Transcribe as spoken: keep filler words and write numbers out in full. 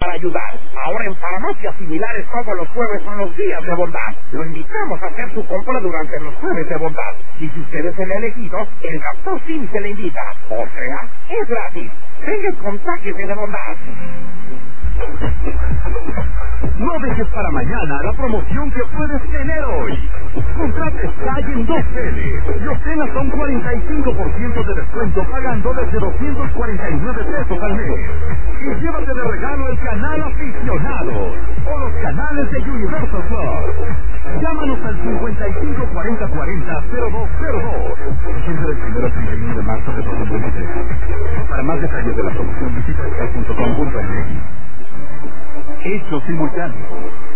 para ayudar. Ahora en farmacias similares todos los jueves son los días de bondad. Lo invitamos a hacer su compra durante los jueves de bondad. Y si usted es el elegido, el doctor Sim se le invita. O sea, es gratis. Venga y contáquese de bondad. No dejes para mañana la promoción que puedes tener hoy. Contrate Sky en dos veces y obtén hasta un cuarenta y cinco por ciento de descuento pagando desde doscientos cuarenta y nueve pesos al mes. Y llévate de regalo el canal Aficionados o los canales de Universal Plus. Llámanos al cincuenta y cinco cuarenta cuarenta cero dos cero dos. Vigencia del primero al treinta y uno de marzo de dos mil veintitrés. Para más detalles de la promoción visita sky punto com punto m x. Hecho simultáneo.